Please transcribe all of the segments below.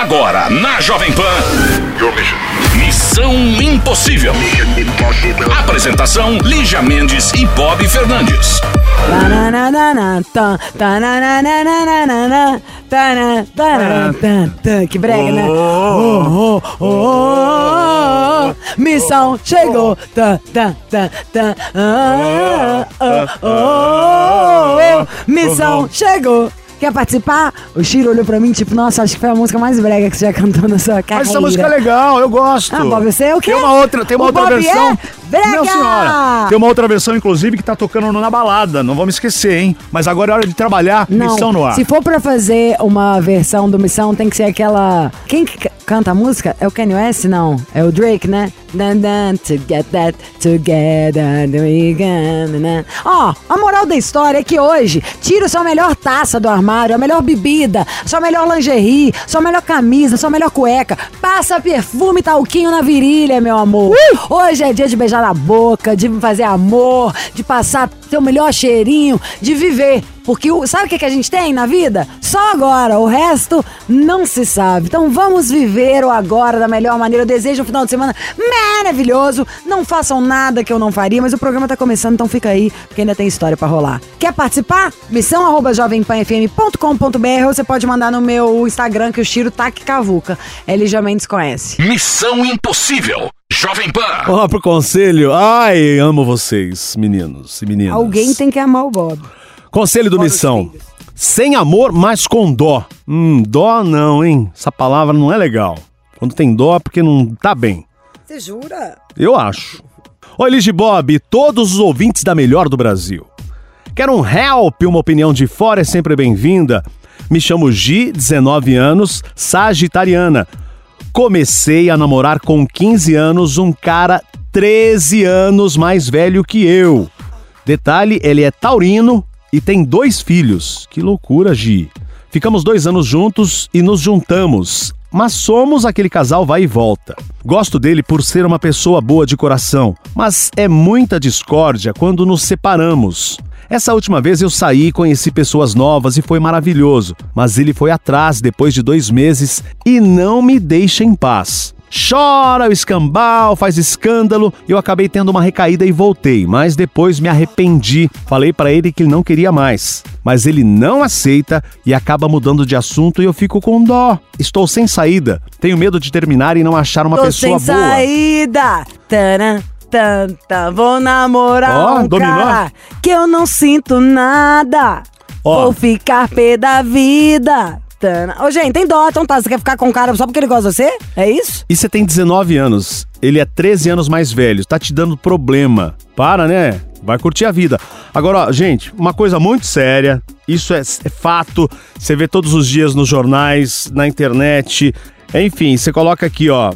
Agora, na Jovem Pan, Missão Impossível. Apresentação, Lígia Mendes e Bob Fernandes. Que brega, né? Missão chegou. Missão chegou. Quer participar? O Chiro olhou pra mim, tipo, nossa, acho que foi a música mais brega que você já cantou na sua carreira. Mas essa música é legal, eu gosto. Ah, Bob, você é o quê? Tem uma outra versão. Brega! Não, senhora. Tem uma outra versão, inclusive, que tá tocando na balada. Não vamos esquecer, hein? Mas agora é hora de trabalhar Missão no ar. Se for pra fazer uma versão do Missão, tem que ser aquela... Quem que canta a música? É o Kanye West? Não. É o Drake, né? To get that together we can. Ó, a moral da história é que hoje, tira sua melhor taça do armário, a melhor bebida, sua melhor lingerie, sua melhor camisa, sua melhor cueca, passa perfume e talquinho na virilha, meu amor. Hoje é dia de beijar na boca, de fazer amor, de passar seu melhor cheirinho, de viver. Porque sabe o que a gente tem na vida? Só agora, o resto não se sabe. Então vamos viver o agora da melhor maneira. Eu desejo um final de semana maravilhoso. Não façam nada que eu não faria, mas o programa tá começando, então fica aí, porque ainda tem história pra rolar. Quer participar? missão@jovempanfm.com.br, ou você pode mandar no meu Instagram, que o Chiro tá que cavuca. Lígia Mendes conhece. Missão Impossível. Jovem Pan. Ó, pro conselho. Ai, amo vocês, meninos e meninas. Alguém tem que amar o Bob. Conselho do Missão. Sem amor, mas com dó. Dó não, hein? Essa palavra não é legal. Quando tem dó é porque não tá bem. Você jura? Eu acho. Oi, Lígia Bob, todos os ouvintes da melhor do Brasil. Quero um help, uma opinião de fora é sempre bem-vinda. Me chamo Gi, 19 anos, sagitariana. Comecei a namorar com 15 anos um cara 13 anos mais velho que eu. Detalhe, ele é taurino e tem 2 filhos. Que loucura, Gi. Ficamos 2 anos juntos e nos juntamos, mas somos aquele casal vai e volta. Gosto dele por ser uma pessoa boa de coração, mas é muita discórdia quando nos separamos. Essa última vez eu saí e conheci pessoas novas e foi maravilhoso, mas ele foi atrás depois de 2 meses e não me deixa em paz. Chora o escambau, faz escândalo. Eu acabei tendo uma recaída e voltei, mas depois me arrependi. Falei pra ele que ele não queria mais, mas ele não aceita e acaba mudando de assunto e eu fico com dó. Estou sem saída. Tenho medo de terminar e não achar uma pessoa boa. Tô sem saída. Vou namorar cara que eu não sinto nada. Vou ficar pé da vida. Ô, gente, tem dó, então tá, você quer ficar com o cara só porque ele gosta de você? É isso? E você tem 19 anos, ele é 13 anos mais velho, tá te dando problema. Para, né? Vai curtir a vida. Agora, ó, gente, uma coisa muito séria, isso é fato, você vê todos os dias nos jornais, na internet, enfim, você coloca aqui, ó,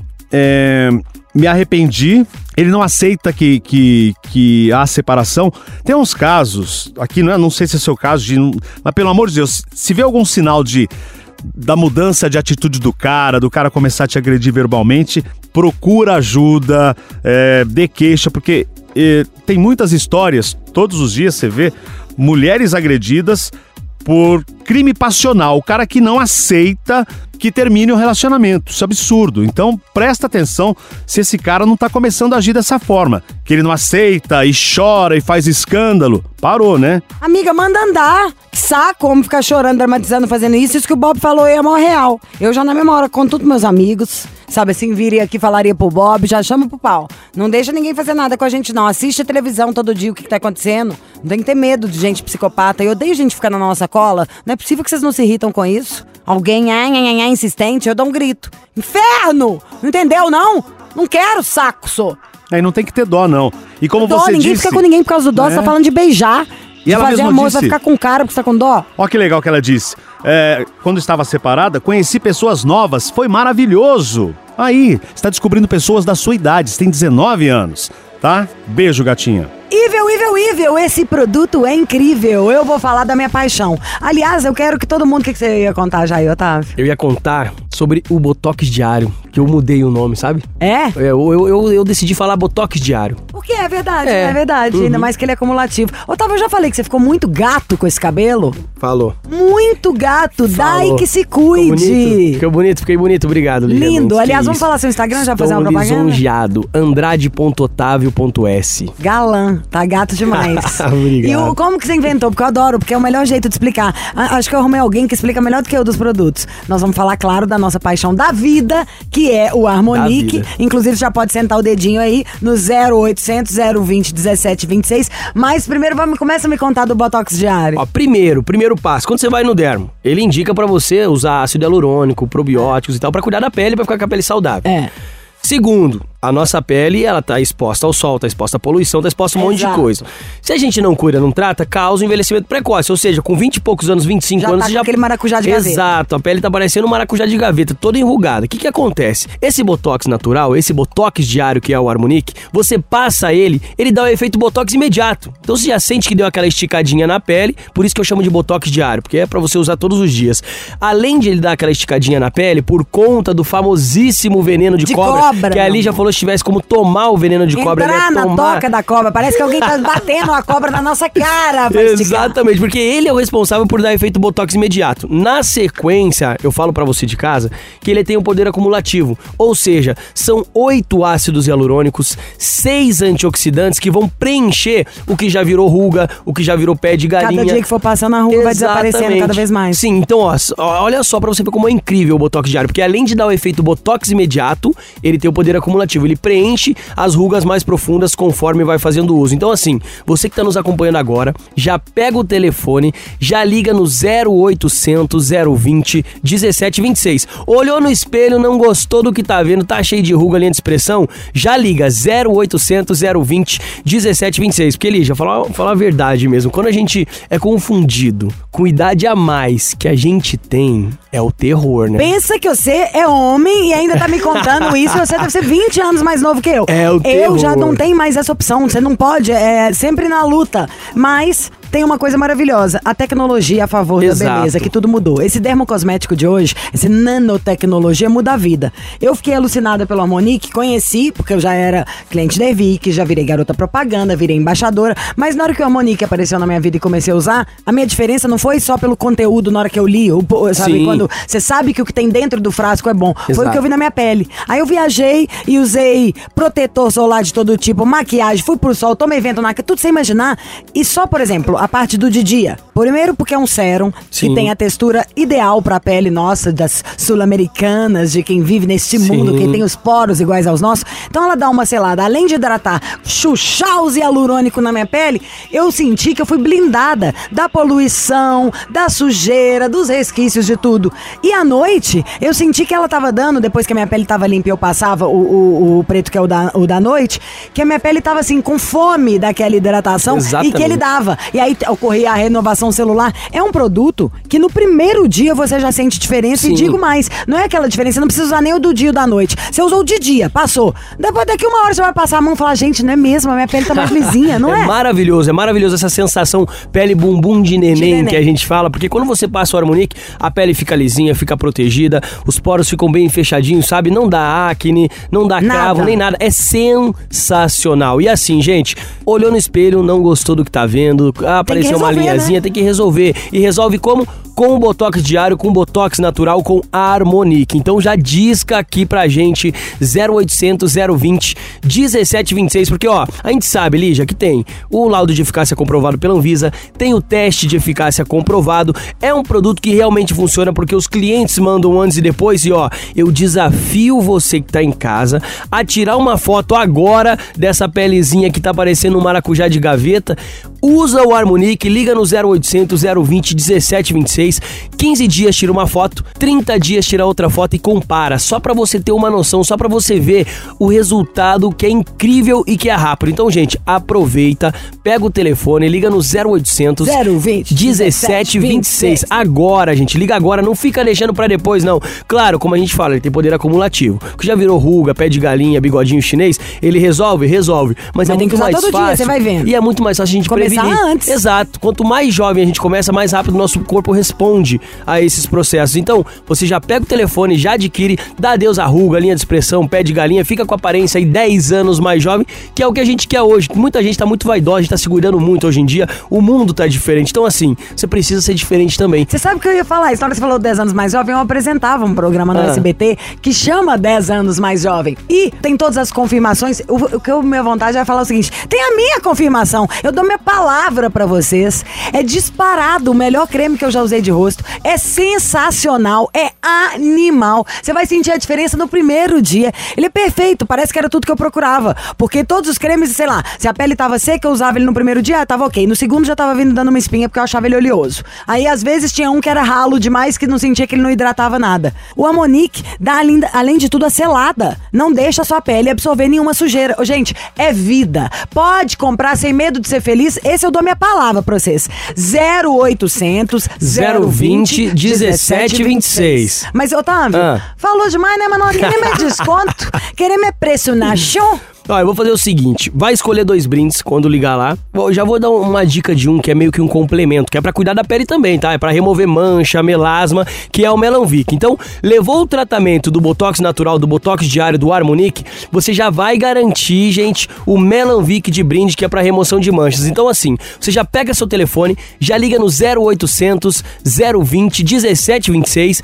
me arrependi, ele não aceita que há separação. Tem uns casos, aqui não sei se é seu caso, mas pelo amor de Deus, se vê algum sinal da mudança de atitude do cara começar a te agredir verbalmente, procura ajuda, dê queixa, porque tem muitas histórias, todos os dias você vê mulheres agredidas por crime passional, o cara que não aceita que termine o relacionamento. Isso é absurdo. Então presta atenção se esse cara não tá começando a agir dessa forma, que ele não aceita e chora e faz escândalo. Parou, né? Amiga, manda andar. Que saco, homem ficar chorando, dramatizando, fazendo isso. Isso que o Bob falou é a maior real. Eu já na mesma hora conto todos meus amigos, sabe assim, viria aqui, falaria pro Bob, já chama pro pau. Não deixa ninguém fazer nada com a gente, não. Assiste a televisão todo dia, o que tá acontecendo. Não tem que ter medo de gente psicopata. Eu odeio gente ficar na nossa cola. Não é possível que vocês não se irritam com isso. Alguém insistente, eu dou um grito. Inferno! Não entendeu, não? Não quero saco, sô. Aí não tem que ter dó, não. E como dó, você ninguém disse... fica com ninguém por causa do dó, você tá falando de beijar. E ela fazer mesma amor, disse... vai ficar com o cara porque você tá com dó. Ó que legal que ela disse. Quando estava separada, conheci pessoas novas, foi maravilhoso. Aí, você tá descobrindo pessoas da sua idade, você tem 19 anos, tá? Beijo, gatinha. Ível, esse produto é incrível. Eu vou falar da minha paixão. Aliás, eu quero que todo mundo... O que você ia contar, Jair, Otávio? Eu ia contar sobre o Botox diário, que eu mudei o nome, sabe? É? Eu decidi falar Botox diário. Por Porque é verdade, é verdade. Ainda mais que ele é acumulativo. Otávio, eu já falei que você ficou muito gato com esse cabelo. Falou. Muito gato. Dai que se cuide. Fiquei bonito. Obrigado, Lígia. Lindo. Aliás, vamos falar seu Instagram, já fazer uma propaganda? Lisonjeado. Andrade.otavio.s. Galã. Tá gato demais. Obrigado. E como que você inventou? Porque eu adoro, porque é o melhor jeito de explicar. Acho que eu arrumei alguém que explica melhor do que eu dos produtos. Nós vamos falar, claro, da nossa paixão da vida, que é o Harmonique. Inclusive, já pode sentar o dedinho aí no 0800 020 1726. Mas primeiro, começa a me contar do Botox diário. Ó, primeiro passo, quando você vai no dermo, ele indica pra você usar ácido hialurônico, probióticos e tal, pra cuidar da pele, pra ficar com a pele saudável. Segundo, a nossa pele, ela tá exposta ao sol, tá exposta à poluição, tá exposta a um monte de coisa. Se a gente não cuida, não trata, causa um envelhecimento precoce. Ou seja, com 20 e poucos anos, 25 já anos... Tá você com aquele maracujá de gaveta. Exato, a pele tá parecendo um maracujá de gaveta, toda enrugada. O que acontece? Esse Botox natural, esse Botox diário que é o Harmonique, você passa ele dá o efeito Botox imediato. Então você já sente que deu aquela esticadinha na pele, por isso que eu chamo de Botox diário, porque é pra você usar todos os dias. Além de ele dar aquela esticadinha na pele, por conta do famosíssimo veneno de cobra, que ali já falou se tivesse como tomar o veneno de cobra, entrar na toca da cobra, parece que alguém tá batendo a cobra na nossa cara. Exatamente, porque ele é o responsável por dar efeito Botox imediato. Na sequência, eu falo pra você de casa que ele tem um poder acumulativo, ou seja, são 8 ácidos hialurônicos, 6 antioxidantes que vão preencher o que já virou ruga, o que já virou pé de galinha. Cada dia que for passando a ruga vai desaparecendo cada vez mais. Sim, então olha só pra você ver como é incrível o Botox diário, porque além de dar o efeito Botox imediato, ele tem o poder acumulativo. Ele preenche as rugas mais profundas conforme vai fazendo uso. Então assim, você que tá nos acompanhando agora, já pega o telefone, já liga no 0800 020 1726. Olhou no espelho, não gostou do que tá vendo, tá cheio de ruga, linha de expressão, já liga 0800 020 1726. Porque, Lígia, falar a verdade mesmo, quando a gente é confundido com idade a mais que a gente tem, é o terror, né? Pensa que você é homem e ainda tá me contando isso, você deve ser 20 anos mais novo que eu. É o terror. Eu já não tenho mais essa opção, você não pode, é sempre na luta. Mas tem uma coisa maravilhosa, a tecnologia a favor da beleza, que tudo mudou. Esse dermocosmético de hoje, essa nanotecnologia muda a vida. Eu fiquei alucinada pelo Harmonique, conheci, porque eu já era cliente da Evic, já virei garota propaganda, virei embaixadora, mas na hora que o Harmonique apareceu na minha vida e comecei a usar, a minha diferença não foi só pelo conteúdo na hora que eu li, sabe? Sim. Quando você sabe que o que tem dentro do frasco é bom. Exato. Foi o que eu vi na minha pele. Aí eu viajei e usei protetor solar de todo tipo, maquiagem, fui pro sol, tomei vento na cara, tudo sem imaginar. E só, por exemplo, a parte do dia. Primeiro porque é um sérum que tem a textura ideal pra pele nossa, das sul-americanas, de quem vive neste mundo, quem tem os poros iguais aos nossos. Então ela dá uma selada, além de hidratar, chuchar os hialurônico na minha pele, eu senti que eu fui blindada da poluição, da sujeira, dos resquícios de tudo. E à noite, eu senti que ela tava dando, depois que a minha pele tava limpa e eu passava o preto, que é o da noite, que a minha pele tava assim, com fome daquela hidratação. Exatamente. E que ele dava. E aí ocorria a renovação celular. É um produto que no primeiro dia você já sente diferença. Sim. E digo mais, não é aquela diferença, não precisa usar nem o do dia ou da noite. Você usou de dia, passou. Depois daqui uma hora você vai passar a mão e falar, gente, não é mesmo, a minha pele tá mais lisinha, não é? É maravilhoso essa sensação pele bumbum de neném que a gente fala, porque quando você passa o Harmonique, a pele fica lisinha, fica protegida, os poros ficam bem fechadinhos, sabe? Não dá acne, não dá cravo, nem nada. É sensacional. E assim, gente, olhou no espelho, não gostou do que tá vendo, apareceu uma linhazinha, tem que resolver. E resolve como? Com o Botox diário, com o Botox natural, com a Harmonique. Então já disca aqui pra gente 0800 020 1726, porque ó, a gente sabe, Lígia, que tem o laudo de eficácia comprovado pela Anvisa, tem o teste de eficácia comprovado, é um produto que realmente funciona porque os clientes mandam antes e depois e ó, eu desafio você que tá em casa a tirar uma foto agora dessa pelezinha que tá parecendo um maracujá de gaveta, usa o Harmonique, liga no 0800 020 1726, 15 dias tira uma foto, 30 dias tira outra foto e compara, só pra você ter uma noção, só pra você ver o resultado que é incrível e que é rápido. Então, gente, aproveita, pega o telefone, liga no 0800 020 1726. Agora, gente, liga agora, não fica deixando pra depois, não. Claro, como a gente fala, ele tem poder acumulativo. Que já virou ruga, pé de galinha, bigodinho chinês, ele resolve, mas é muito mais fácil. Dia, você vai vendo. E é muito mais fácil a gente prevenir. Antes. Exato. Quanto mais jovem a gente começa, mais rápido o nosso corpo responde. responde a esses processos. Então, você já pega o telefone, já adquire, dá adeus à ruga, linha de expressão, pé de galinha, fica com a aparência aí 10 anos mais jovem, que é o que a gente quer hoje. Muita gente tá muito vaidosa, a gente tá se cuidando muito hoje em dia, o mundo tá diferente. Então, assim, você precisa ser diferente também. Você sabe o que eu ia falar? A história que você falou 10 anos mais jovem, eu apresentava um programa no SBT que chama 10 anos mais jovem. E tem todas as confirmações. O que minha vontade é falar o seguinte: tem a minha confirmação. Eu dou minha palavra pra vocês. É disparado o melhor creme que eu já usei de rosto. É sensacional. É animal. Você vai sentir a diferença no primeiro dia. Ele é perfeito. Parece que era tudo que eu procurava. Porque todos os cremes, sei lá, se a pele tava seca, eu usava ele no primeiro dia, tava ok. No segundo já tava vindo dando uma espinha porque eu achava ele oleoso. Aí às vezes tinha um que era ralo demais, que não sentia que ele não hidratava nada. O Amonique dá além de tudo a selada. Não deixa a sua pele absorver nenhuma sujeira. Gente, é vida. Pode comprar sem medo de ser feliz. Esse eu dou minha palavra pra vocês. 0800 020 1726. Mas, Otávio, falou demais, né, mano? Queremos desconto? Queremos preço na show? Ó, eu vou fazer o seguinte, vai escolher 2 brindes quando ligar lá. Já vou dar uma dica de um que é meio que um complemento, que é pra cuidar da pele também, tá? É pra remover mancha, melasma, que é o Melanvic. Então, levou o tratamento do Botox natural, do Botox diário, do Harmonique, você já vai garantir, gente, o Melanvic de brinde, que é pra remoção de manchas. Então, assim, você já pega seu telefone, já liga no 0800 020 1726,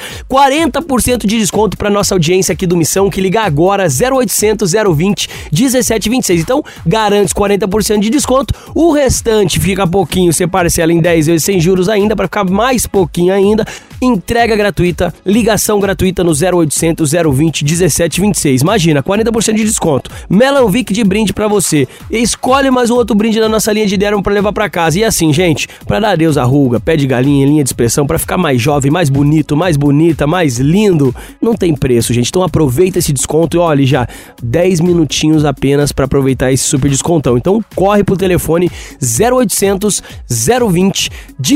40% de desconto pra nossa audiência aqui do Missão, que liga agora, 0800 020 1726. Então, garante 40% de desconto. O restante fica pouquinho, você parcela em 10 vezes sem juros ainda, para ficar mais pouquinho ainda. Entrega gratuita, ligação gratuita no 0800 020 1726. Imagina, 40% de desconto. Melanvic de brinde pra você. Escolhe mais um outro brinde na nossa linha de Dermo pra levar pra casa. E assim, gente, pra dar adeus à ruga, pé de galinha, linha de expressão, pra ficar mais jovem, mais bonito, mais bonita, mais lindo, não tem preço, gente. Então aproveita esse desconto e olha, já 10 minutinhos apenas pra aproveitar esse super descontão. Então corre pro telefone 0800 020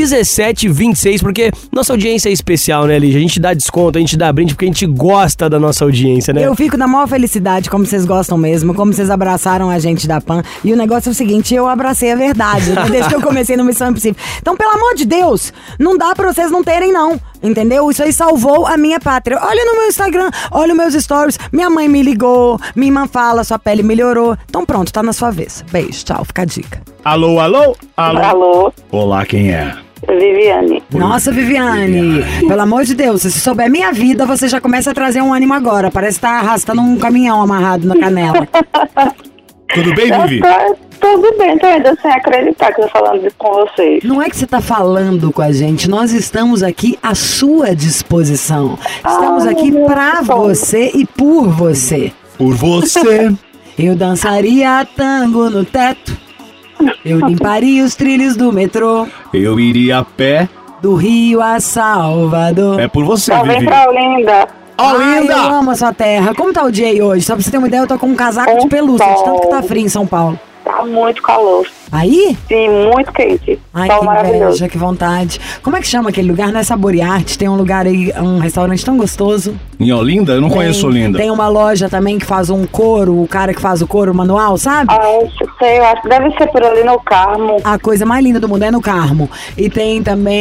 1726, porque nossa audiência é especial, né, Lígia? A gente dá desconto, a gente dá brinde porque a gente gosta da nossa audiência, né? Eu fico na maior felicidade, como vocês gostam mesmo, como vocês abraçaram a gente da PAN. E o negócio é o seguinte, eu abracei a verdade, né? Desde que eu comecei no Missão Impossível. Então, pelo amor de Deus, não dá pra vocês não terem, não. Entendeu? Isso aí salvou a minha pátria. Olha no meu Instagram, olha os meus stories. Minha mãe me ligou, minha irmã fala, sua pele melhorou. Então pronto, tá na sua vez. Beijo, tchau, fica a dica. Alô, alô? Alô? Alô, Olá, quem é? Viviane. Nossa, Viviane, pelo amor de Deus, se você souber minha vida, você já começa a trazer um ânimo agora. Parece que tá arrastando um caminhão amarrado na canela. Tudo bem, Vivi? Tudo bem, tô ainda sem acreditar que eu tô falando com vocês. Não é que você tá falando com a gente, nós estamos aqui à sua disposição. Estamos aqui pra você e por você. Por você. Eu dançaria tango no teto. Eu limparia os trilhos do metrô. Eu iria a pé. Do Rio a Salvador. É por você, Só vem Vivi. pra Olinda. Ai, eu amo a sua terra. Como tá o dia aí hoje? Só pra você ter uma ideia, eu tô com um casaco de pelúcia, de tanto que tá frio em São Paulo. Tá muito calor. Aí? Sim, muito quente. Ai, Sol que maravilhoso. inveja, que vontade. Como é que chama aquele lugar? Não é Saborearte? Tem um lugar aí, um restaurante tão gostoso. Em Olinda? Eu não conheço Olinda. Tem uma loja também que faz um couro, o cara que faz o couro manual, sabe? Eu sei, eu acho que deve ser por ali no Carmo. A coisa mais linda do mundo é no Carmo. E tem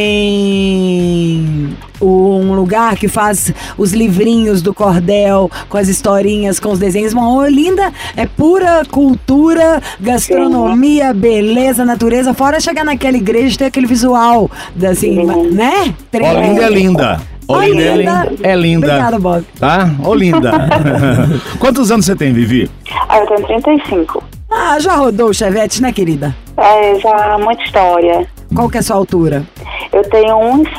também um lugar que faz os livrinhos do cordel, com as historinhas, com os desenhos. Bom, Olinda é pura cultura, gastronomia, beleza, natureza. Fora chegar naquela igreja e ter aquele visual, assim, né? Olinda é linda. Olinda é linda. Obrigada, Bob. Tá? Olinda. Quantos anos você tem, Vivi? Eu tenho 35. Ah, já rodou o Chevette, né, querida? Já muita história. Qual que é a sua altura? Eu tenho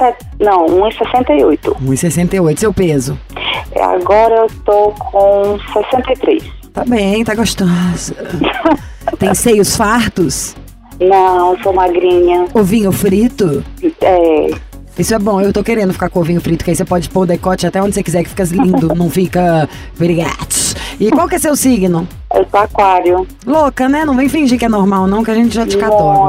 1,68. 1,68. Seu peso? Agora eu tô com 63. Tá bem, tá gostosa. Tem seios fartos? Não, sou magrinha. Ovinho frito? É. Isso é bom, eu tô querendo ficar com ovinho frito, que aí você pode pôr o decote até onde você quiser, que fica lindo, não fica... E qual que é seu signo? Eu sou aquário. Louca, né? Não vem fingir que é normal, não, que a gente já te catou.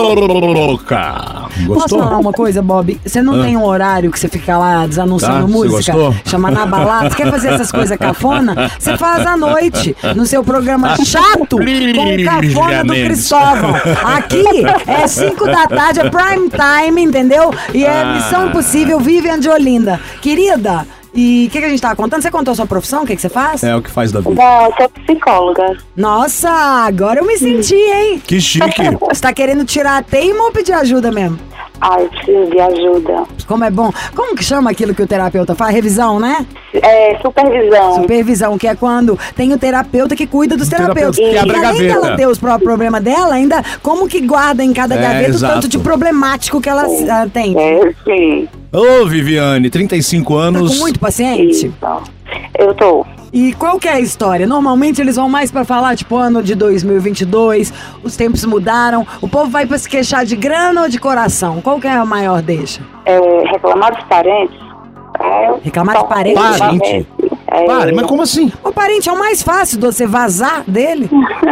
Louca. Posso Gostou? falar uma coisa, Bob? Você não tem um horário que você fica lá desanunciando Tá, você música? gostou? Chama na balada. Você quer fazer essas coisas cafona? Você faz à noite, no seu programa chato, com o cafona do Cristóvão. Aqui é 5 da tarde, é prime time, entendeu? E é Missão Impossível, Vivian de Olinda. Querida, e o que a gente tava contando? Você contou a sua profissão? O que você faz? É o que faz da vida. Não, eu sou psicóloga. Nossa, agora eu me senti, hein? Que chique. Você tá querendo tirar a teima ou pedir ajuda mesmo? Ai, eu preciso de ajuda. Como é bom. Como que chama aquilo que o terapeuta faz? Revisão, né? É, supervisão. Supervisão, que é quando tem o terapeuta que cuida dos terapeutas. terapeuta que E abre a além gaveta. dela ter os próprios problemas dela, ainda como que guarda em cada gaveta o exato. tanto de problemático que ela tem. É, sim. Ô, Viviane, 35 Tá anos. com muito paciente? Isso. Eu tô. E qual que é a história? Normalmente eles vão mais pra falar, tipo, ano de 2022, os tempos mudaram, o povo vai pra se queixar de grana ou de coração? Qual que é a maior deixa? Reclamar dos parentes. Reclamar de parente? Parente? Pare, mas como assim? O parente é o mais fácil de você vazar dele?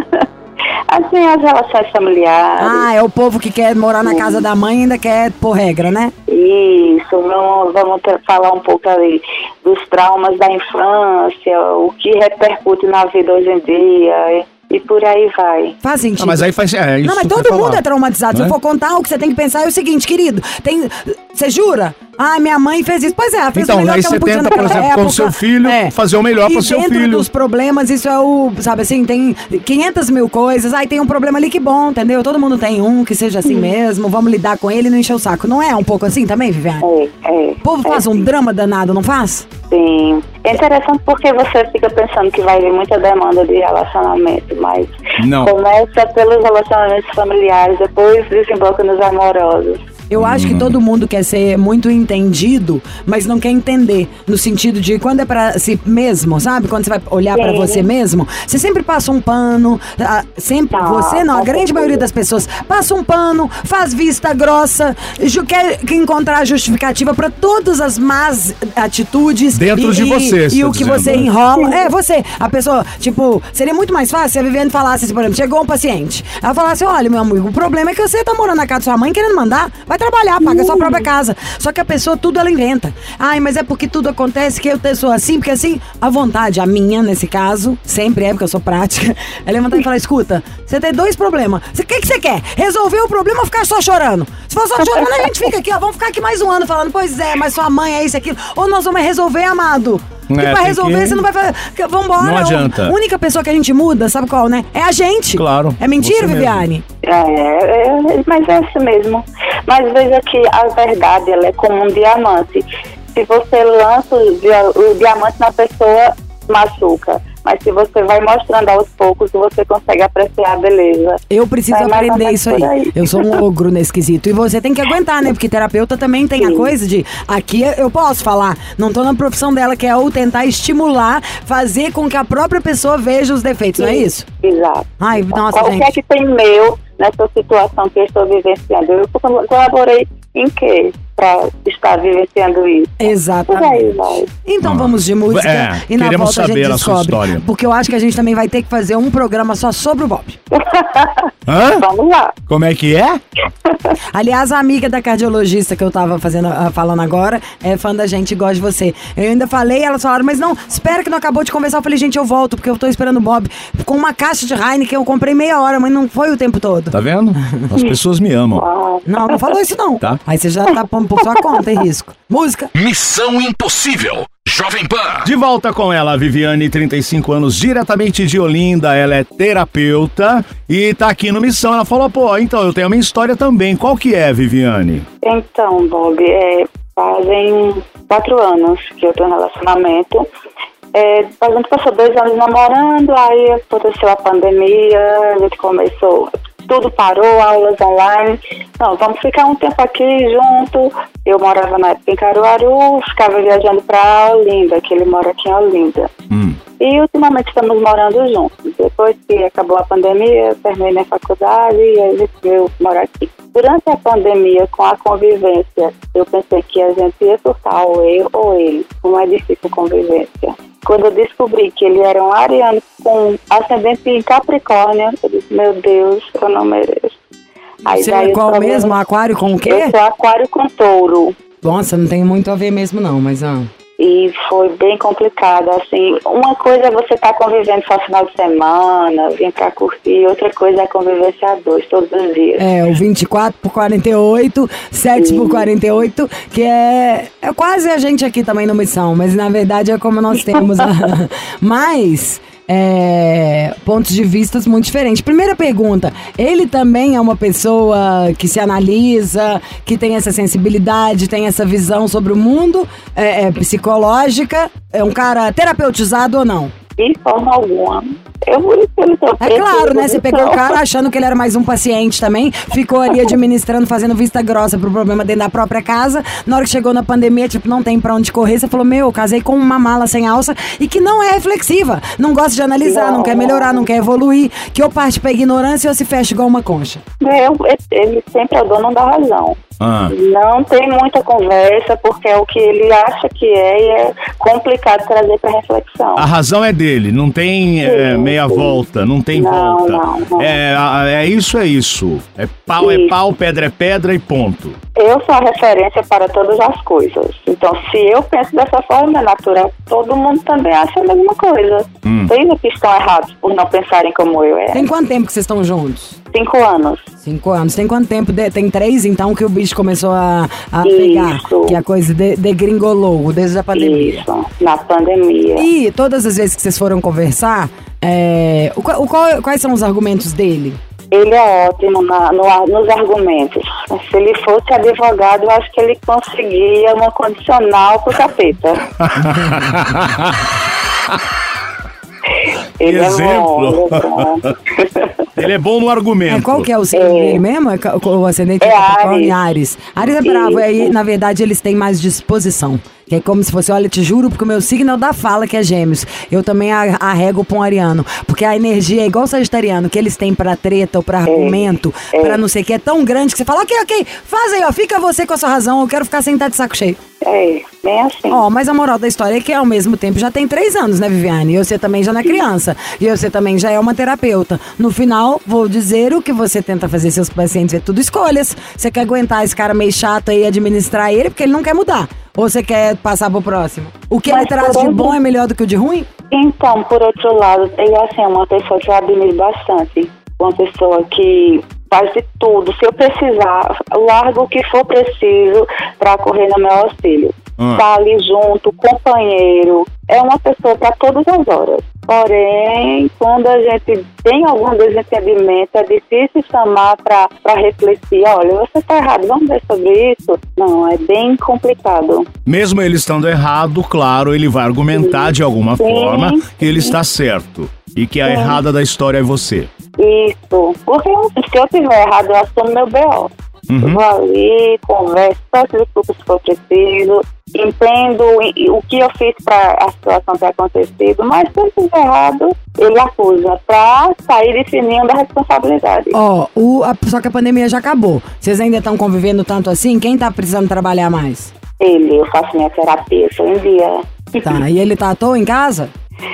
Assim, as relações familiares. Ah, é o povo que quer morar na casa da mãe e ainda quer pôr regra, né? Isso, vamos falar um pouco ali dos traumas da infância, o que repercute na vida hoje em dia e por aí vai. Faz sentido. Ah, mas aí faz. É, isso Não, mas que eu todo ia mundo falar. é traumatizado. Se Né? eu for contar, o que você tem que pensar é o seguinte, querido. Você jura? Ah, minha mãe fez isso. Pois é, ela fez o Então, melhor aí que ela você podia tenta, por naquela exemplo, com época. o seu filho, fazer o melhor E pro seu dentro filho. dos problemas, isso é o... Sabe assim, tem 500 mil coisas. Aí tem um problema ali que bom, entendeu? Todo mundo tem um que seja assim mesmo. Vamos lidar com ele e não encher o saco. Não é um pouco assim também, Viviane? O povo faz um drama danado, não faz? Sim. É interessante porque você fica pensando que vai vir muita demanda de relacionamento, mas Não. começa pelos relacionamentos familiares, depois desemboca nos amorosos. Eu acho que todo mundo quer ser muito entendido, mas não quer entender. No sentido de quando é pra si mesmo, sabe? Quando você vai olhar pra você mesmo, você sempre passa um pano. Sempre, você não, a grande maioria das pessoas passa um pano, faz vista grossa, quer encontrar justificativa pra todas as más atitudes. Dentro de você, E tá o que dizendo, você né? enrola. É, você. A pessoa, tipo, seria muito mais fácil se a Viviane falasse, por exemplo, chegou um paciente. Ela falasse, olha, meu amigo, o problema é que você tá morando na casa da sua mãe querendo mandar. Vai trabalhar, paga a sua própria casa. Só que a pessoa, tudo ela inventa. Ai, mas é porque tudo acontece que eu sou assim, porque assim, a vontade, a minha, nesse caso, sempre é, porque eu sou prática, é levantar e falar, escuta, você tem 2 problemas. O que você quer? Resolver o problema ou ficar só chorando? Se for só chorando, a gente fica aqui, ó, vamos ficar aqui mais um ano falando, pois é, mas sua mãe é isso e aquilo. Ou nós vamos resolver, amado. Porque pra tem resolver, que- você não vai fazer. Vambora. Não adianta. A única pessoa que a gente muda, sabe qual, né? É a gente. Claro, É mentira, você mesmo. Viviane? Mas é isso mesmo. Mas veja que a verdade, ela é como um diamante. Se você lança o diamante na pessoa, machuca. Mas se você vai mostrando aos poucos, você consegue apreciar a beleza. Eu preciso É mais ou aprender menos isso por aí. Eu sou um ogro nesse quesito. E você tem que aguentar, né? Porque terapeuta também tem a coisa de... Aqui eu posso falar. Não tô na profissão dela, que é ou tentar estimular, fazer com que a própria pessoa veja os defeitos, não é isso? Exato. Ai, nossa, Qual que é gente. que tem meu nessa situação que eu estou vivenciando? Eu colaborei em quê para estar vivenciando isso? Por aí Exatamente. vai. Então vamos de música É, e na queremos volta a gente saber a sua descobre. história. Porque eu acho que a gente também vai ter que fazer um programa só sobre o Bob. Hã? Vamos lá. Como é que é? Aliás, a amiga da cardiologista que eu tava falando agora é fã da gente e gosta de você. Eu ainda falei, elas falaram, mas não, espera que não acabou de conversar. Eu falei, gente, eu volto, porque eu tô esperando o Bob com uma caixa de Heineken. Eu comprei meia hora, mas não foi o tempo todo. Tá vendo? As pessoas me amam. Não, não falou isso não. Tá. Aí você já tá pondo por sua conta em risco. Música. Missão Impossível. Jovem Pan. De volta com ela, Viviane, 35 anos, diretamente de Olinda. Ela é terapeuta e tá aqui no Missão. Ela falou, pô, então eu tenho a minha história também. Qual que é, Viviane? Então, Bob, fazem 4 anos que eu tô em relacionamento. A gente passou 2 anos namorando, aí aconteceu a pandemia, a gente começou, tudo parou, aulas online. Não, vamos ficar um tempo aqui junto. Eu morava na época em Caruaru, ficava viajando para Olinda, que ele mora aqui em Olinda. E ultimamente estamos morando juntos. Depois que acabou a pandemia, eu terminei minha faculdade e a gente veio morar aqui. Durante a pandemia, com a convivência, eu pensei que a gente ia surtar, ou eu ou ele. Como é difícil a convivência. quando eu descobri que ele era um ariano com ascendente em Capricórnio, eu disse, meu Deus, eu não mereço. Você é qual mesmo? Aquário com o quê? Eu sou aquário com touro. Nossa, não tem muito a ver mesmo não, mas... E foi bem complicado, assim, uma coisa é você estar convivendo só final de semana, vir pra curtir, outra coisa é convivência a dois, todos os dias. O 24/48, 7/48, que é quase a gente aqui também no Missão, mas na verdade é como nós temos mas... pontos de vista muito diferentes. Primeira pergunta, ele também é uma pessoa que se analisa, que tem essa sensibilidade, tem essa visão sobre o mundo, psicológica, é um cara terapeutizado ou não? De forma alguma. É claro, né? Você pegou o cara achando que ele era mais um paciente também, ficou ali administrando, fazendo vista grossa pro problema dentro da própria casa. Na hora que chegou na pandemia, tipo, não tem pra onde correr, você falou, eu casei com uma mala sem alça e que não é reflexiva, não gosta de analisar, não quer melhorar, não quer evoluir, que ou parte pra ignorância ou se fecha igual uma concha. Ele sempre é o dono da razão. Não tem muita conversa, porque é o que ele acha que é e é complicado trazer pra reflexão. A razão é dele, não tem meia volta, não tem volta. Não. É isso. É pau, pedra é pedra e ponto. Eu sou a referência para todas as coisas. Então, se eu penso dessa forma, é natural. Todo mundo também acha a mesma coisa. Tem que estão errados por não pensarem como eu. Tem quanto tempo que vocês estão juntos? 5 anos. 5 anos. Tem quanto tempo? Tem 3, então, que o bicho começou a pegar? Que a coisa degringolou desde a pandemia. Isso, na pandemia. E todas as vezes que vocês foram conversar, quais são os argumentos dele? Ele é ótimo nos argumentos. Se ele fosse advogado, eu acho que ele conseguia uma condicional pro capeta. Ele exemplo. É bom. Ele é bom no argumento. Qual que é o signo dele mesmo? O ascendente Ares. Ares. Ares é bravo. Aí, na verdade, eles têm mais disposição. Que é como se fosse, olha, te juro, porque o meu signo é o da fala, que é Gêmeos. Eu também arrego pra um ariano. Porque a energia é igual o sagitariano, que eles têm pra treta ou pra argumento, pra não sei o que, é tão grande que você fala, ok, faz aí, fica você com a sua razão, eu quero ficar sentado de saco cheio. Bem assim. Mas a moral da história é que ao mesmo tempo já tem 3 anos, né, Viviane? E você também já não é criança. E você também já é uma terapeuta. No final, vou dizer o que você tenta fazer seus pacientes, é tudo escolhas. Você quer aguentar esse cara meio chato aí, administrar ele, porque ele não quer mudar. Ou você quer passar pro próximo? O que ele traz de bom é melhor do que o de ruim? Então, por outro lado, ele assim, é uma pessoa que eu admiro bastante. Uma pessoa que faz de tudo. Se eu precisar, largo o que for preciso para correr no meu auxílio. Tá ali junto, companheiro. É uma pessoa para todas as horas. Porém, quando a gente tem algum desentendimento, é difícil chamar para refletir. Olha, você tá errado, vamos ver sobre isso? Não, é bem complicado. Mesmo ele estando errado, claro, ele vai argumentar de alguma forma que ele está certo. E que a errada da história é você. Isso. Porque se eu estiver errado, eu assumo meu B.O. Eu vou ali, converso, peço desculpas se for preciso, entendo o que eu fiz para a situação ter acontecido, mas se eu estiver errado, ele acusa para sair definindo a responsabilidade. Só que a pandemia já acabou. Vocês ainda estão convivendo tanto assim? Quem tá precisando trabalhar mais? Eu faço minha terapia, estou em dia. Tá, e ele tá à toa em casa?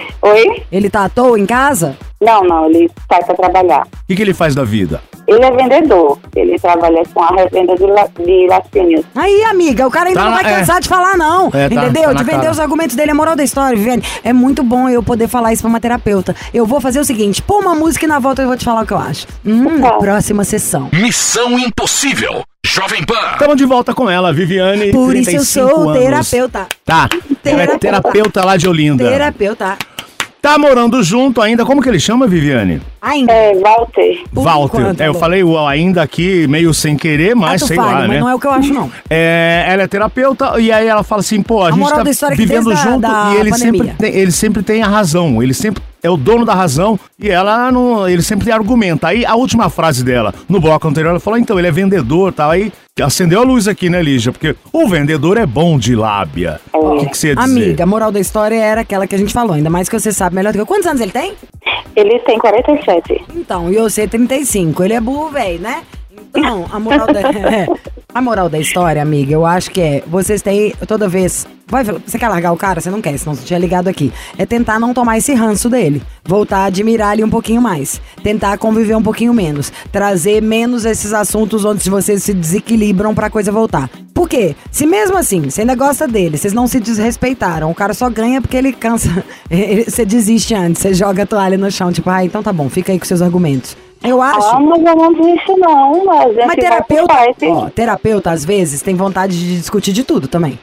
Oi? Ele tá à toa em casa? Não, ele sai para trabalhar. O que ele faz da vida? Ele é vendedor. Ele trabalha com a revenda de laticínios. Aí, amiga, o cara ainda não vai cansar de falar, não. Entendeu? De vender os argumentos dele, a moral da história, Viviane. É muito bom eu poder falar isso pra uma terapeuta. Eu vou fazer o seguinte, pôr uma música e na volta eu vou te falar o que eu acho. Próxima sessão. Missão Impossível. Jovem Pan. Estamos de volta com ela, Viviane. Por isso eu sou anos. Terapeuta. Tá. Ela é terapeuta lá de Olinda. Terapeuta. Tá morando junto ainda. Como que ele chama, Viviane? Ainda. Walter. Walter. Eu falei o ainda aqui meio sem querer, mas sei lá, né? Mas não é o que eu acho, não. Ela é terapeuta e aí ela fala assim, a gente tá vivendo junto e ele sempre tem a razão. Ele sempre é o dono da razão e ele sempre argumenta. Aí a última frase dela, no bloco anterior, ela falou, então, ele é vendedor, tá? Aí acendeu a luz aqui, né, Lígia? Porque o vendedor é bom de lábia. O que você ia dizer? Amiga, a moral da história era aquela que a gente falou, ainda mais que você sabe melhor do que eu. Quantos anos ele tem? Ele tem 47. Então, e você 35. Ele é burro, velho, né? Então, a moral da história, amiga, eu acho que vocês têm, toda vez, Você quer largar o cara? Você não quer, senão você tinha ligado aqui. É tentar não tomar esse ranço dele. Voltar a admirar ele um pouquinho mais. Tentar conviver um pouquinho menos. Trazer menos esses assuntos onde vocês se desequilibram pra coisa voltar. Por quê? Se mesmo assim, você ainda gosta dele, vocês não se desrespeitaram, o cara só ganha porque ele cansa. Você desiste antes, você joga a toalha no chão, tipo, então tá bom, fica aí com seus argumentos. Eu acho. Mas eu não disse não, mas terapeuta, às vezes, tem vontade de discutir de tudo também.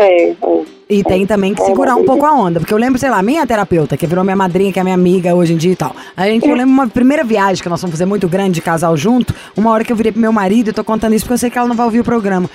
E tem também que segurar um pouco a onda. Porque eu lembro, sei lá, minha terapeuta, que virou minha madrinha, que é minha amiga hoje em dia e tal. Eu lembro uma primeira viagem que nós fomos fazer muito grande de casal junto. Uma hora que eu virei pro meu marido, eu tô contando isso porque eu sei que ela não vai ouvir o programa.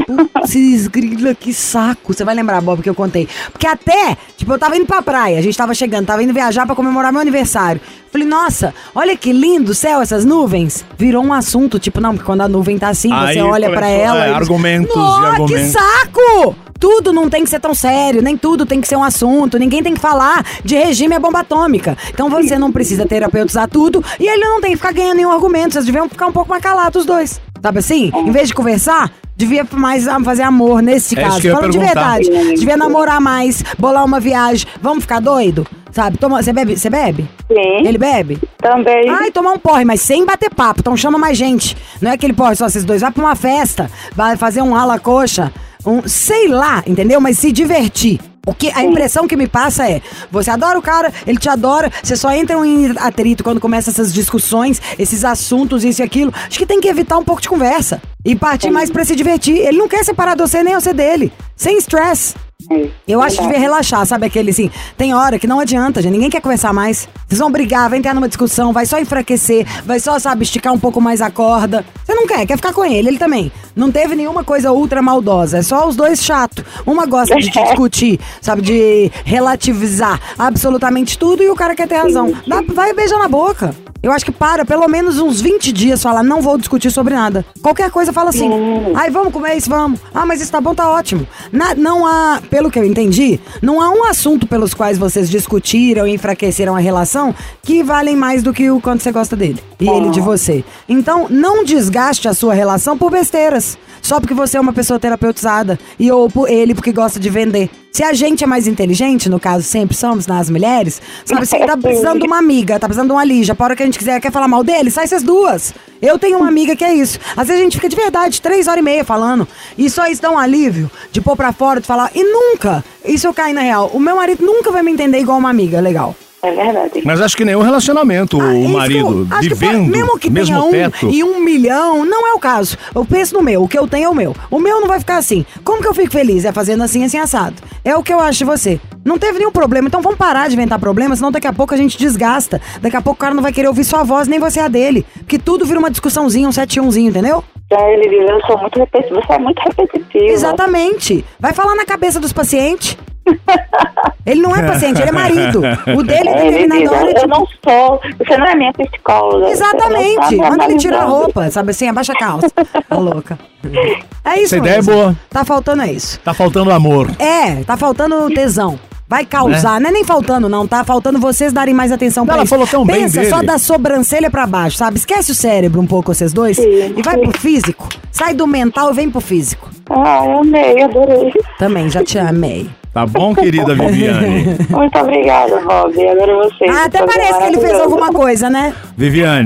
Putz, grila, que saco. Você vai lembrar, Bob, que eu contei. Porque até, eu tava indo pra praia, a gente tava chegando, tava indo viajar pra comemorar meu aniversário. Falei, nossa, olha que lindo o céu, essas nuvens. Virou um assunto, não, porque quando a nuvem tá assim, aí você olha pra ela. Argumentos e argumentos. Que saco! Tudo não tem que ser tão sério, nem tudo tem que ser um assunto, ninguém tem que falar de regime a bomba atômica. Então você não precisa terapeutizar tudo e ele não tem que ficar ganhando nenhum argumento, vocês deviam ficar um pouco mais calados os dois. Sabe assim? Em vez de conversar, devia mais fazer amor nesse caso. Falando de verdade, devia namorar mais, bolar uma viagem, vamos ficar doido? Sabe? Você bebe? Sim. Ele bebe? Também. Tomar um porre, mas sem bater papo, então chama mais gente. Não é aquele porre só vocês dois, vai pra uma festa, vai fazer um rala-coxa, sei lá, entendeu? Mas se divertir. A impressão que me passa é, você adora o cara, ele te adora, você só entra em atrito quando começa essas discussões, esses assuntos, isso e aquilo. Acho que tem que evitar um pouco de conversa e partir mais pra se divertir. Ele não quer separar de você nem você dele. Sem estresse. Eu acho que devia relaxar, sabe aquele assim, tem hora que não adianta, gente, ninguém quer conversar mais. Vocês vão brigar, vai entrar numa discussão, vai só enfraquecer, vai só, esticar um pouco mais a corda. Você não quer ficar com ele também. Não teve nenhuma coisa ultra maldosa, é só os dois chato. Uma gosta de discutir, sabe, de relativizar absolutamente tudo e o cara quer ter razão. Vai beijar na boca. Eu acho que pelo menos uns 20 dias falar, não vou discutir sobre nada. Qualquer coisa fala assim, vamos comer isso, vamos. Mas isso tá bom, tá ótimo. Não há, pelo que eu entendi, não há um assunto pelos quais vocês discutiram e enfraqueceram a relação que valem mais do que o quanto você gosta dele e ele de você. Então, não desgaste a sua relação por besteiras. Só porque você é uma pessoa terapeutizada ou por ele porque gosta de vender. Se a gente é mais inteligente, no caso sempre somos, nós mulheres, sabe, você tá precisando de uma amiga, tá precisando de uma Lígia, pra hora que a gente quer falar mal dele, sai essas duas. Eu tenho uma amiga que é isso. Às vezes a gente fica de verdade 3h30 falando, e só isso dá um alívio de pôr pra fora, de falar, e nunca, isso eu caí na real, o meu marido nunca vai me entender igual uma amiga, legal. É verdade. Mas acho que nenhum relacionamento, o marido vivendo, mesmo que mesmo tenha teto. E 1 milhão, não é o caso. Eu penso no meu, o que eu tenho é o meu. O meu não vai ficar assim. Como que eu fico feliz? É fazendo assim, assim, assado. É o que eu acho de você. Não teve nenhum problema, então vamos parar de inventar problema, senão daqui a pouco a gente desgasta. Daqui a pouco o cara não vai querer ouvir sua voz, nem você a dele. Porque tudo vira uma discussãozinha, um 7-1zinho, entendeu? Ele diz, eu sou muito repetitivo, você é muito repetitivo. Exatamente. Vai falar na cabeça dos pacientes. Ele não é paciente, ele é marido. O dele é determinado. Eu não sou, você não é minha psicóloga. Exatamente. Manda ele tirar a roupa, sabe assim, abaixa a calça. Tá louca. É isso. Essa ideia é boa. Tá faltando isso. Tá faltando amor. Tá faltando tesão. Vai causar, não é nem faltando não, tá faltando vocês darem mais atenção pra ela isso. Falou tão bem Pensa dele. Só da sobrancelha pra baixo, sabe? Esquece o cérebro um pouco, vocês dois, e vai pro físico. Sai do mental e vem pro físico. Eu amei, adorei. Também, já te amei. Tá bom, querida Viviane? Muito obrigada, Bob, adoro vocês. Até parece que ele fez alguma coisa, né? Viviane,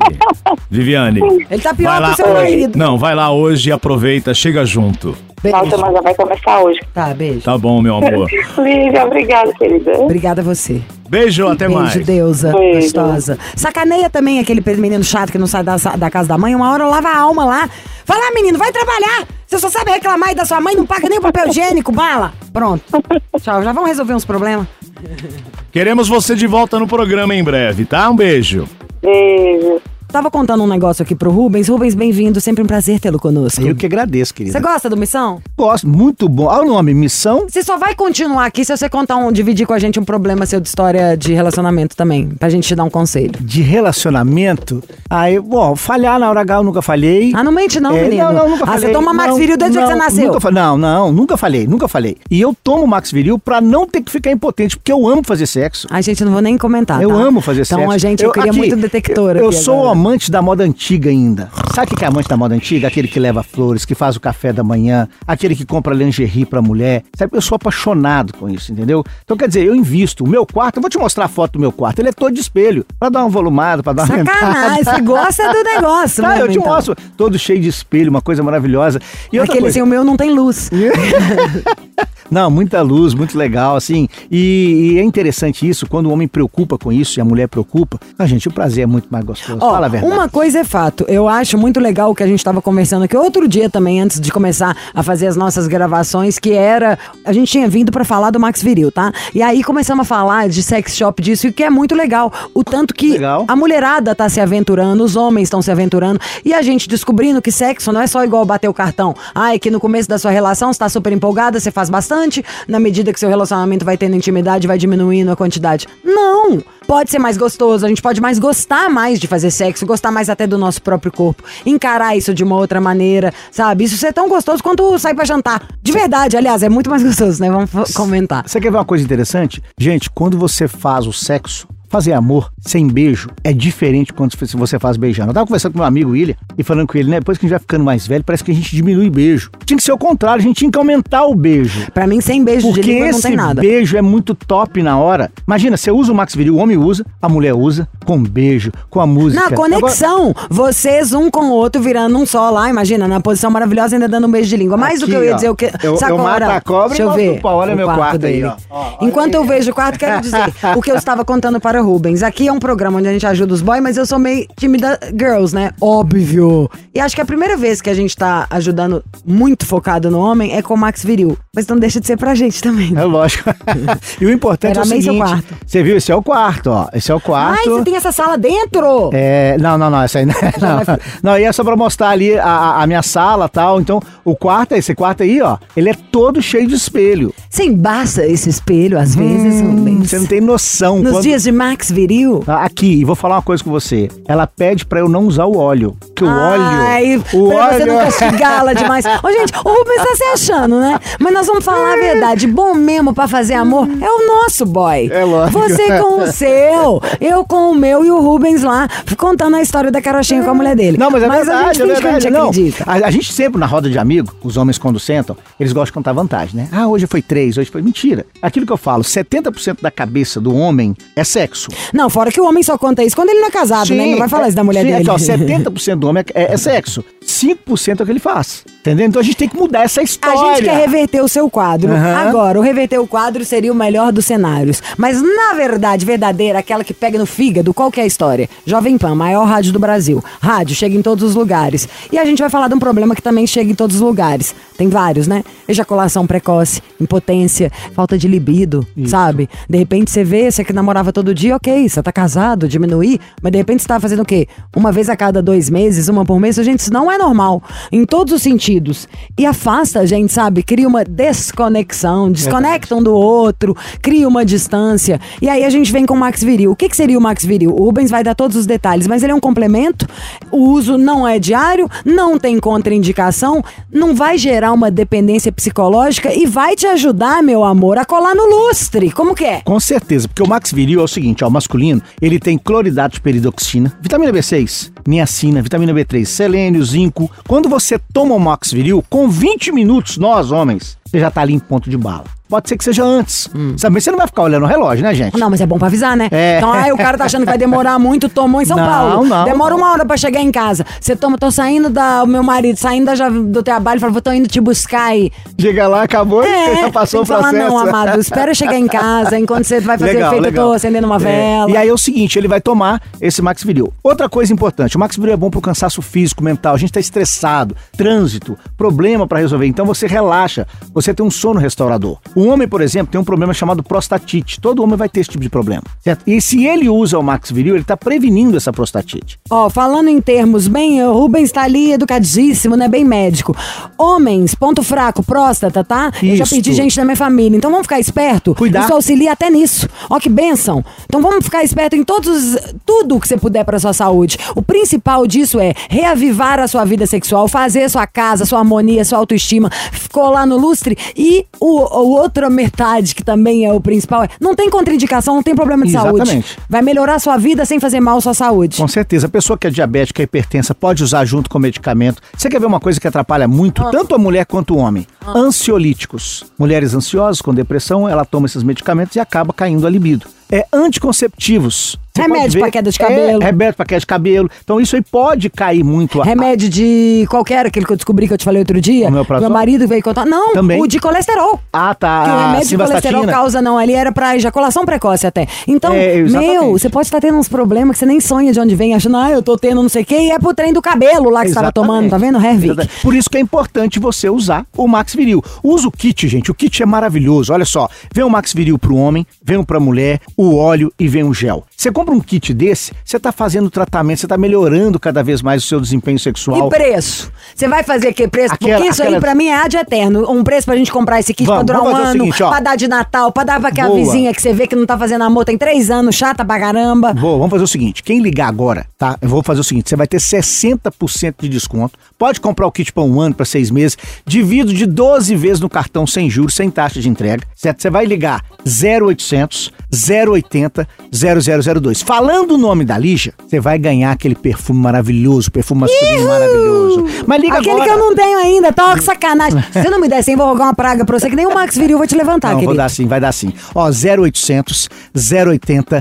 ele tá pior que o seu marido. Não, vai lá hoje e aproveita, chega junto. Beijo. Nossa, mas já vai começar hoje. Tá, beijo. Tá bom, meu amor. Lívia, obrigada, querida. Obrigada a você. Beijo, até mais. Beijo, deusa, Beijo. gostosa. Sacaneia também aquele menino chato que não sai da casa da mãe. Uma hora lava a alma lá. Fala, menino, vai trabalhar. Você só sabe reclamar e da sua mãe não paga nem o papel higiênico, bala. Pronto. Tchau, já vamos resolver uns problemas. Queremos você de volta no programa em breve, tá? Um beijo. Beijo. Tava contando um negócio aqui pro Rubens. Rubens, bem-vindo. Sempre um prazer tê-lo conosco. Eu que agradeço, querida. Você gosta do Missão? Gosto, muito bom. Olha o nome, Missão. Você só vai continuar aqui se você dividir com a gente um problema seu de história de relacionamento também, pra gente te dar um conselho. De relacionamento? Falhar na hora H eu nunca falhei. Não mente não, menino. Não, nunca falei. Você toma Max Viril desde que você nasceu. Nunca falei. E eu tomo Max Viril pra não ter que ficar impotente, porque eu amo fazer sexo. A gente não vou nem comentar, Eu amo fazer sexo. Então eu queria muito detector aqui. Eu sou amante da moda antiga ainda. Sabe o que é amante da moda antiga? Aquele que leva flores, que faz o café da manhã, aquele que compra lingerie pra mulher, sabe? Eu sou apaixonado com isso, entendeu? Então, quer dizer, eu invisto. O meu quarto, eu vou te mostrar a foto do meu quarto, ele é todo de espelho, pra dar uma volumada, pra dar uma Sacanagem, você gosta do negócio, Tá, mesmo, eu te então. mostro, todo cheio de espelho, uma coisa maravilhosa. E outra Aquele coisa, assim, o meu não tem luz. não, muita luz, muito legal, assim, e é interessante isso, quando o homem preocupa com isso e a mulher preocupa, gente, o prazer é muito mais gostoso, Ó, fala a verdade. uma coisa é fato, eu acho muito legal o que a gente estava conversando aqui outro dia também, antes de começar a fazer as nossas gravações, que era, a gente tinha vindo pra falar do Max Viril, tá? E aí começamos a falar de sex shop disso, e que é muito legal, o tanto que Legal. a mulherada tá se aventurando, os homens estão se aventurando, e a gente descobrindo que sexo não é só igual bater o cartão, é que no começo da sua relação você tá super empolgada, você faz bastante, na medida que seu relacionamento vai tendo intimidade, vai diminuindo a quantidade. Não! Pode ser mais gostoso, a gente pode mais gostar mais de fazer sexo, gostar mais até do nosso próprio corpo, encarar isso de uma outra maneira, sabe? Isso ser tão gostoso quanto sair pra jantar. De verdade, aliás, é muito mais gostoso, né? Vamos comentar. Você quer ver uma coisa interessante? Gente, quando você faz o sexo, fazer amor sem beijo é diferente quando você faz beijando. Eu tava conversando com meu amigo William e falando com ele, né? Depois que a gente vai ficando mais velho, parece que a gente diminui beijo. Tinha que ser o contrário, a gente tinha que aumentar o beijo. Pra mim, sem beijo de Porque língua não tem nada. esse beijo é muito top na hora. Imagina, você usa o Max Viril, o homem usa, a mulher usa, com beijo, com a música. Na conexão, vocês um com o outro virando um só lá, imagina, na posição maravilhosa ainda dando um beijo de língua. Mais do Aqui, que eu ia ó. dizer, o que... Eu mato a cobra deixa e eu mostro ver o pau. Olha meu quarto aí, dele. ó. Ó, Enquanto eu vejo o quarto, quero dizer o que eu estava contando para Rubens. Aqui é um programa onde a gente ajuda os boys, mas eu sou meio time da girls, né? Óbvio. E acho que a primeira vez que a gente tá ajudando muito focado no homem é com o Max Viril. Mas não deixa de ser pra gente também. É lógico. E o importante Era é o meio seu seguinte, quarto. você viu? Esse é o quarto, ó. Esse é o quarto. Ai, você tem essa sala dentro? Não, essa aí não. Não, aí é só pra mostrar ali a minha sala e tal. Então, o quarto, esse quarto aí, ó, ele é todo cheio de espelho. Você embaça esse espelho às vezes, Rubens? Você não tem noção. Nos dias de Max Viril? Aqui, e vou falar uma coisa com você. Ela pede pra eu não usar o óleo. Que o óleo... pra você não castigá-la demais. Ô, gente, o Rubens tá se achando, né? Mas nós vamos falar a verdade. Bom mesmo pra fazer amor é o nosso boy. É lógico. Você com o seu, eu com o meu e o Rubens lá, contando a história da carochinha com a mulher dele. Não, mas é a verdade, gente finge que a gente Não, acredita. a gente sempre, na roda de amigo, os homens quando sentam, eles gostam de contar vantagem, né? Hoje foi 3, hoje foi... Mentira. Aquilo que eu falo, 70% da cabeça do homem é sexo. Não, fora que o homem só conta isso quando ele não é casado, né? Ele não vai falar isso da mulher dele. Aqui, ó, 70% do homem é sexo. 5% é o que ele faz. Entendeu? Então a gente tem que mudar essa A história. gente quer reverter o seu quadro. Agora, o reverter o quadro seria o melhor dos cenários. Mas, na verdade, verdadeira, aquela que pega no fígado, qual que é a história? Jovem Pan, maior rádio do Brasil. Rádio, chega em todos os lugares. E a gente vai falar de um problema que também chega em todos os lugares. Tem vários, né? Ejaculação precoce, impotência, falta de libido, sabe? De repente você vê, você que namorava todo dia, ok, você tá casado, diminuir, mas de repente você tá fazendo o quê? Uma vez a cada 2 meses, uma por mês? Gente, isso não é normal. Em todos os sentidos. E afasta a gente, sabe? Cria uma desconexão, desconecta um do outro, cria uma distância. E aí a gente vem com o Max Viril. O que seria o Max Viril? O Rubens vai dar todos os detalhes, mas ele é um complemento, o uso não é diário, não tem contraindicação, não vai gerar uma dependência psicológica e vai te ajudar, meu amor, a colar no lustre. Como que é? Com certeza, porque o Max Viril é o seguinte, ó, o masculino, ele tem cloridato de peridoxina, vitamina B6, niacina, vitamina B3, selênio, zinco. Quando você toma o Max Viril, com 20 minutos, nós, homens, você já tá ali em ponto de bala. Pode ser que seja antes. Sabe, mas você não vai ficar olhando o relógio, né, gente? Não, mas é bom pra avisar, né? É. Então, o cara tá achando que vai demorar muito, tomou em São Paulo. Não. Demora 1 hora pra chegar em casa. Você toma, tô saindo o meu marido, saindo do trabalho, fala, tô indo te buscar aí. Chega lá, acabou, já passou o tem que falar, processo. não, amado, espera chegar em casa, enquanto você vai fazer Legal, o efeito, legal. eu tô acendendo uma vela. E aí é o seguinte, ele vai tomar esse Max Viril. Outra coisa importante, o Max Viril é bom pro cansaço físico, mental, a gente tá estressado, trânsito, problema pra resolver, então você relaxa, você tem um sono restaurador. O homem, por exemplo, tem um problema chamado prostatite, todo homem vai ter esse tipo de problema, certo? E se ele usa o Max Viril, ele tá prevenindo essa prostatite. Ó, falando em termos bem, o Rubens tá ali educadíssimo, né, bem médico. Homens, ponto fraco, próstata, tá? Eu já Isso. pedi gente da minha família, então vamos ficar esperto. Cuidar. Isso auxilia até nisso. Ó que bênção. Então vamos ficar esperto em tudo que você puder pra sua saúde. O principal disso é reavivar a sua vida sexual, fazer sua casa, sua harmonia, sua autoestima, colar no lustre. E o outra metade, que também é o principal, não tem contraindicação, não tem problema de saúde. Vai melhorar a sua vida sem fazer mal à sua saúde. Com certeza. A pessoa que é diabética e hipertensa pode usar junto com o medicamento. Você quer ver uma coisa que atrapalha muito, tanto a mulher quanto o homem? Ansiolíticos. Mulheres ansiosas com depressão, ela toma esses medicamentos e acaba caindo a libido. Anticonceptivos. Remédio pra queda de cabelo. Remédio pra queda de cabelo. Então isso aí pode cair muito. Remédio de qualquer, aquele que eu descobri que eu te falei outro dia. Meu marido veio contar. Não, também. O de colesterol. Ah, tá. Que o remédio de colesterol causa, não, ali era pra ejaculação precoce até. Então, você pode estar tendo uns problemas que você nem sonha de onde vem, achando, eu tô tendo não sei o quê, e é pro trem do cabelo lá que você tava tomando, tá vendo, Hervik? Por isso que é importante você usar o Max Viril. Usa o kit, gente. O kit é maravilhoso. Olha só, vem o Max Viril pro homem, vem um pra mulher, o óleo e vem um gel. Você compra um kit desse, você tá fazendo tratamento, você tá melhorando cada vez mais o seu desempenho sexual. E preço? Você vai fazer que preço? Porque isso aí pra mim é ad eterno. Um preço pra gente comprar esse kit pra durar um ano, seguinte, pra dar de Natal, pra dar pra aquela vizinha que você vê que não tá fazendo amor tem 3 anos, chata pra caramba. Vamos fazer o seguinte, quem ligar agora, tá? Eu vou fazer o seguinte, você vai ter 60% de desconto, pode comprar o kit pra 1 ano, pra 6 meses, divido de 12 vezes no cartão sem juros, sem taxa de entrega, certo? Você vai ligar 0800 080 0002. Falando o nome da Lígia, você vai ganhar aquele perfume maravilhoso, perfume masculino maravilhoso. Mas liga aquele agora. Que eu não tenho ainda, tá que sacanagem. Se você não me der 100, vou rogar uma praga pra você, que nem o Max Viril vai te levantar, não, querido. Vou dar sim, vai dar sim. 0800 080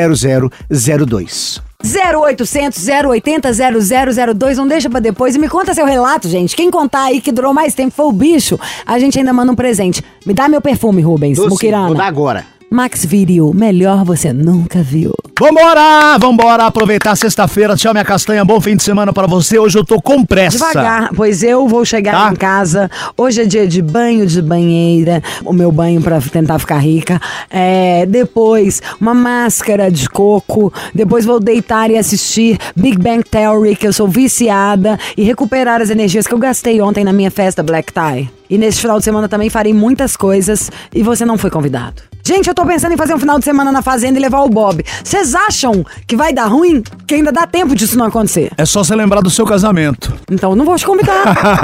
0002. 0800 080 0002, não deixa pra depois e me conta seu relato, gente. Quem contar aí que durou mais tempo foi o bicho, a gente ainda manda um presente. Me dá meu perfume, Rubens, Mukirana. Vou dar agora. Max Viril, melhor você nunca viu. Vambora, aproveitar sexta-feira. Tchau, minha castanha, bom fim de semana pra você. Hoje eu tô com pressa. Devagar, pois eu vou chegar em casa. Hoje é dia de banho de banheira, o meu banho pra tentar ficar rica. Depois, uma máscara de coco. Depois vou deitar e assistir Big Bang Theory, que eu sou viciada, e recuperar as energias que eu gastei ontem na minha festa Black Tie. E nesse final de semana também farei muitas coisas e você não foi convidado. Gente, eu tô pensando em fazer um final de semana na fazenda e levar o Bob. Vocês acham que vai dar ruim? Que ainda dá tempo disso não acontecer? É só você lembrar do seu casamento. Então eu não vou te convidar.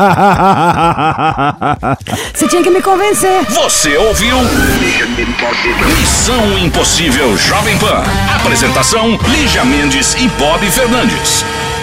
Você tinha que me convencer. Você ouviu Missão Impossível Jovem Pan. Apresentação, Lígia Mendes e Bob Fernandes.